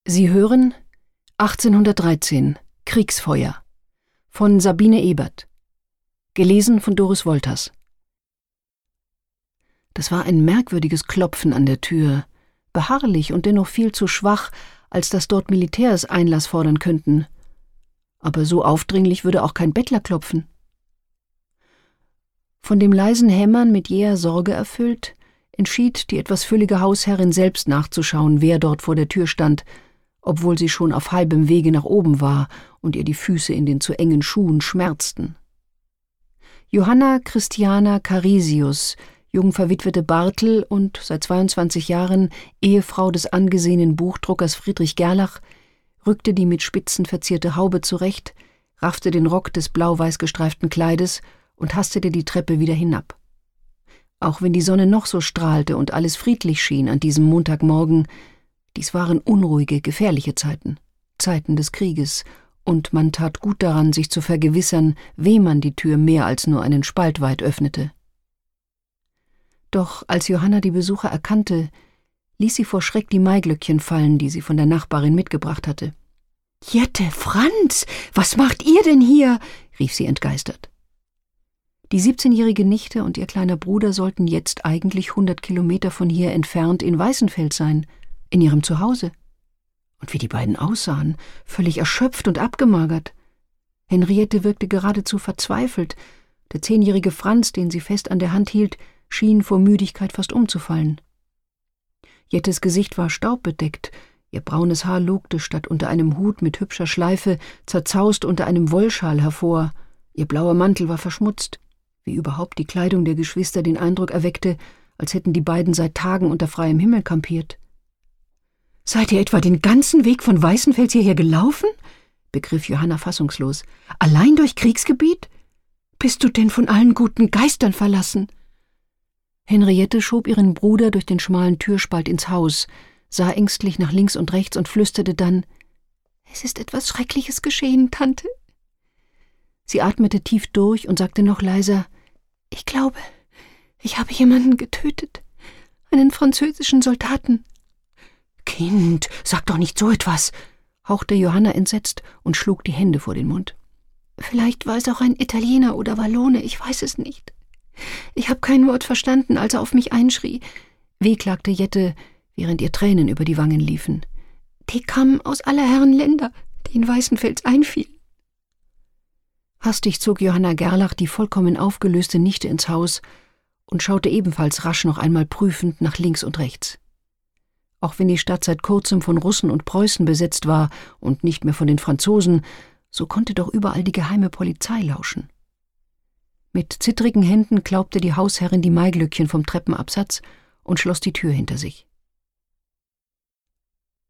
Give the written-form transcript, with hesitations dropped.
Sie hören 1813 Kriegsfeuer von Sabine Ebert. Gelesen von Doris Wolters. Das war ein merkwürdiges Klopfen an der Tür, beharrlich und dennoch viel zu schwach, als dass dort Militärs Einlass fordern könnten. Aber so aufdringlich würde auch kein Bettler klopfen. Von dem leisen Hämmern mit jäher Sorge erfüllt, entschied die etwas füllige Hausherrin selbst nachzuschauen, wer dort vor der Tür stand, obwohl sie schon auf halbem Wege nach oben war und ihr die Füße in den zu engen Schuhen schmerzten. Johanna Christiana Carisius, jung verwitwete Bartel und seit 22 Jahren Ehefrau des angesehenen Buchdruckers Friedrich Gerlach, rückte die mit Spitzen verzierte Haube zurecht, raffte den Rock des blau-weiß gestreiften Kleides und hastete die Treppe wieder hinab. Auch wenn die Sonne noch so strahlte und alles friedlich schien an diesem Montagmorgen, dies waren unruhige, gefährliche Zeiten, Zeiten des Krieges, und man tat gut daran, sich zu vergewissern, wem man die Tür mehr als nur einen Spalt weit öffnete. Doch als Johanna die Besucher erkannte, ließ sie vor Schreck die Maiglöckchen fallen, die sie von der Nachbarin mitgebracht hatte. »Jette, Franz, was macht ihr denn hier?« rief sie entgeistert. Die 17-jährige Nichte und ihr kleiner Bruder sollten jetzt eigentlich 100 Kilometer von hier entfernt in Weißenfels sein, in ihrem Zuhause. Und wie die beiden aussahen, völlig erschöpft und abgemagert. Henriette wirkte geradezu verzweifelt. Der 10-jährige Franz, den sie fest an der Hand hielt, schien vor Müdigkeit fast umzufallen. Jettes Gesicht war staubbedeckt, ihr braunes Haar lugte statt unter einem Hut mit hübscher Schleife zerzaust unter einem Wollschal hervor, ihr blauer Mantel war verschmutzt, wie überhaupt die Kleidung der Geschwister den Eindruck erweckte, als hätten die beiden seit Tagen unter freiem Himmel kampiert. »Seid ihr etwa den ganzen Weg von Weißenfels hierher gelaufen?« begriff Johanna fassungslos. »Allein durch Kriegsgebiet? Bist du denn von allen guten Geistern verlassen?« Henriette schob ihren Bruder durch den schmalen Türspalt ins Haus, sah ängstlich nach links und rechts und flüsterte dann: »Es ist etwas Schreckliches geschehen, Tante.« Sie atmete tief durch und sagte noch leiser: »Ich glaube, ich habe jemanden getötet, einen französischen Soldaten.« »Kind, sag doch nicht so etwas«, hauchte Johanna entsetzt und schlug die Hände vor den Mund. »Vielleicht war es auch ein Italiener oder Wallone, ich weiß es nicht. Ich habe kein Wort verstanden, als er auf mich einschrie«, wehklagte Jette, während ihr Tränen über die Wangen liefen. »Die kamen aus aller Herren Länder, die in Weißenfels einfielen.« Hastig zog Johanna Gerlach die vollkommen aufgelöste Nichte ins Haus und schaute ebenfalls rasch noch einmal prüfend nach links und rechts. Auch wenn die Stadt seit kurzem von Russen und Preußen besetzt war und nicht mehr von den Franzosen, so konnte doch überall die geheime Polizei lauschen. Mit zittrigen Händen klaubte die Hausherrin die Maiglöckchen vom Treppenabsatz und schloss die Tür hinter sich.